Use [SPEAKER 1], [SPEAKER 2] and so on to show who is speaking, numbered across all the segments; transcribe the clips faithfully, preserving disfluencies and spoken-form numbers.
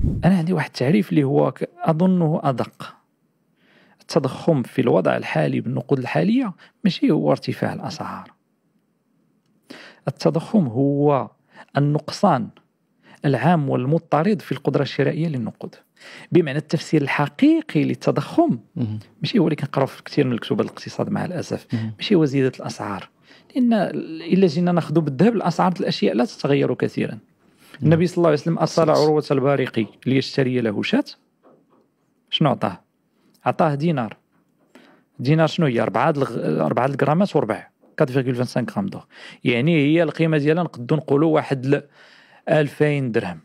[SPEAKER 1] أنا عندي واحد التعريف اللي هو أظنه أدق. التضخم في الوضع الحالي بالنقود الحالية ماشي هو ارتفاع الأسعار. التضخم هو النقصان العام والمضطرد في القدرة الشرائية للنقود. بمعنى التفسير الحقيقي للتضخم ماشي هو اللي كنقراو في كثير من الكتب الاقتصاد مع الأسف، ماشي هو زيادة الأسعار، لأن إلا جينا ناخذ بالذهب الأسعار الأشياء لا تتغير كثيرا. النبي صلى الله عليه وسلم أرسل عروة البارقي ليشتري له شاة، شنو عطاه؟ عطاه دينار. دينار شنو هي؟ أربعة أربعة الغرامات وربع أربعة فاصلة خمسة غرام دور، يعني هي القيمة ديالها نقدو نقولوا واحد ألفين درهم.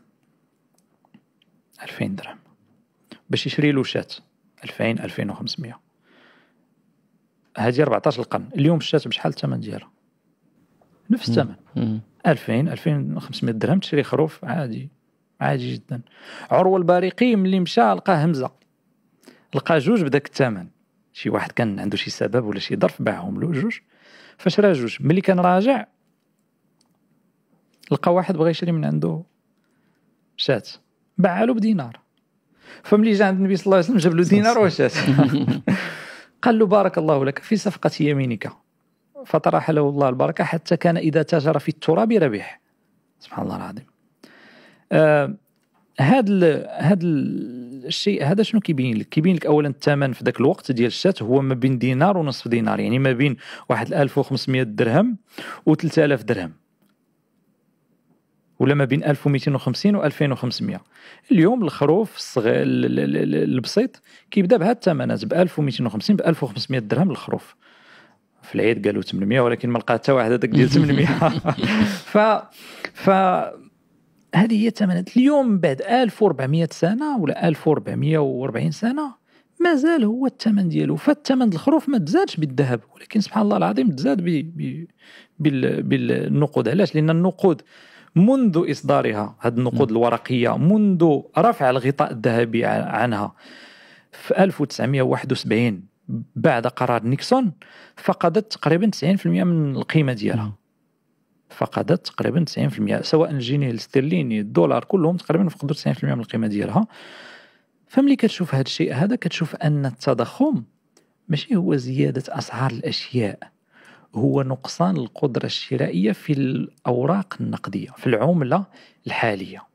[SPEAKER 1] ألفين درهم باش يشري له شاة ألفين ألفين وخمسمية. هذه أربعطاش القرن. اليوم الشاة بشحال الثمن ديالها؟ نفس الثمن، ألفين ألفين وخمسمية درهم تشري خروف عادي عادي جدا. عروة البارقي ملي مشى لقى همزة، لقى جوج بداك الثمن. شي واحد كان عنده شي سبب ولا شي ظرف باعهم له جوج، فشرا جوج. ملي كان راجع لقى واحد بغى يشري من عنده شاة، باع له بدينار. فملي جاء عند النبي صلى الله عليه وسلم جاب له دينار وشاة. قال له بارك الله لك في صفقة يمينك، فطرح له الله البركة حتى كان إذا تاجر في التراب ربح. سبحان الله العظيم. آه هذا هذا الشيء هذا شنو كيبين لك؟ كيبين لك أولا الثمن في ذاك الوقت ديال الشاة هو ما بين دينار ونصف دينار، يعني ما بين واحد ألف وخمسمية درهم و ثلاثة آلاف درهم، ولا ما بين ألف ومئتين وخمسين و ألفين وخمسمية. اليوم الخروف الصغير البسيط كيبدا بهذا الثمنات ب ألف ومئتين وخمسين ب ألف وخمسمية درهم الخروف. في العيد قالوا ثمانمية ولكن ما لقى حتى واحد هذاك ديال ثمانمية. ف ف هذه هي الثمنات. اليوم بعد ألف وأربعمية سنة ولا ألف وأربعمية وأربعين سنة ما زال هو الثمن ديالو. فالثمن الخروف ما تزادش بالذهب، ولكن سبحان الله العظيم تزاد ب ب بالنقود. علاش؟ لأن النقود منذ إصدارها، هذه النقود الورقية، منذ رفع الغطاء الذهبي عنها في ألف وتسعمية وواحد وسبعين بعد قرار نيكسون، فقدت تقريبا تسعين بالمئة من القيمة ديالها. فقدت تقريبا تسعين بالمئة، سواء الجنيه الاسترليني الدولار كلهم تقريبا فقدوا تسعين بالمئة من القيمة ديالها. فملي كتشوف هذا الشيء هذا كتشوف أن التضخم ماشي هو زيادة أسعار الأشياء، هو نقصان القدرة الشرائية في الأوراق النقدية، في العملة الحالية.